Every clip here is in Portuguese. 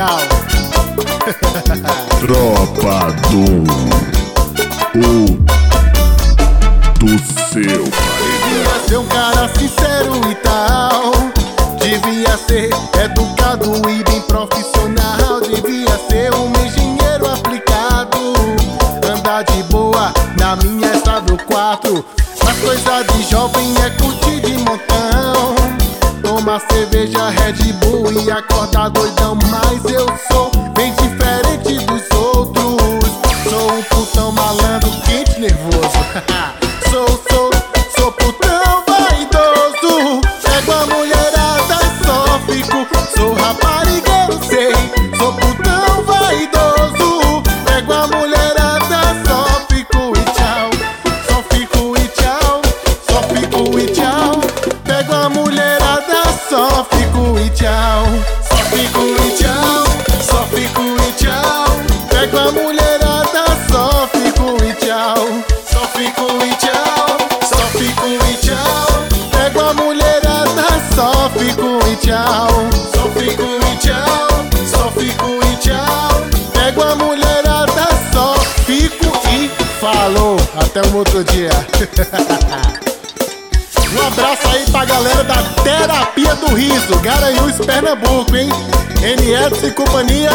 tchau. Tropa do seu paredão. Devia ser um cara sincero e tal. Devia ser educado e bem profissional. Devia ser um engenheiro aplicado. Andar de boa na minha SW4. Mas coisa de jovem é curtir de montão. Tomar cerveja, Red Bull e acordar doidão. Mas eu sou bem diferente dos outros. Sou um putão malandro, quente, nervoso. Sou putão vaidoso. Pego a mulherada e só fico. Sou raparigueiro, sei. Sou putão vaidoso. Pego a mulherada, só fico e tchau. Só fico e tchau. Só fico e tchau. Pego a mulherada, só fico e tchau. Só fico e tchau. Só fico e tchau. Pego a mulherada, só fico e tchau. Só fico e tchau. Só fico e tchau. Pego a mulherada, só fico e tchau. Só fico e tchau. Só fico e tchau. Pego a mulherada, só fico e falou. Até um outro dia. Um abraço aí pra galera da Terapia do Riso, Garanhuns, Pernambuco, hein? NS e companhia.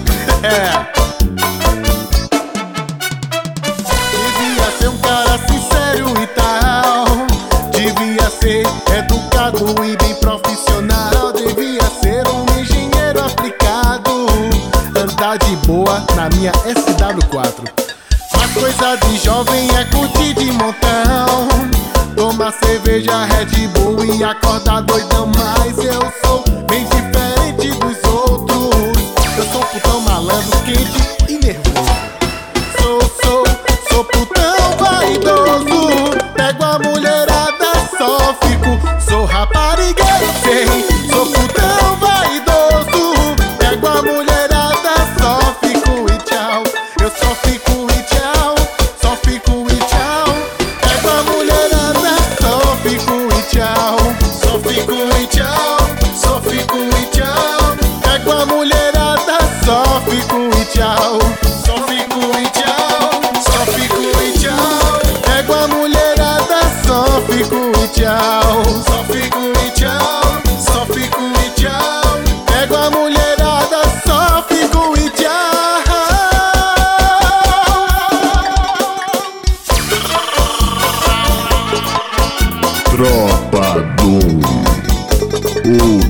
Devia ser um cara sincero e tal. Devia ser educado e bem profissional. Devia ser um engenheiro aplicado. Andar de boa na minha SW4. Mas coisa de jovem é curtir de montão. Tomar cerveja, Red Bull e acordar doidão. Mas eu sou bem diferente dos outros. Eu sou putão malandro, quente e nervoso. Sou putão vaidoso. Pego a mulherada, só fico. Sou raparigueiro, sei. Sou putão vaidoso. Pego a mulherada, só fico e tchau. Eu só fico e tchau. Só fico e tchau. Pego a mulherada, só fico e tchau. Só fico e tchau. Só fico e tchau. Pego a mulherada, só fico e tchau. Só fico e tchau. Só fico e tchau. Pego a mulherada, só fico e tchau. Só fico e tchau. Só fico e tchau. Pego a mulherada, só fico e tchau. Tropa do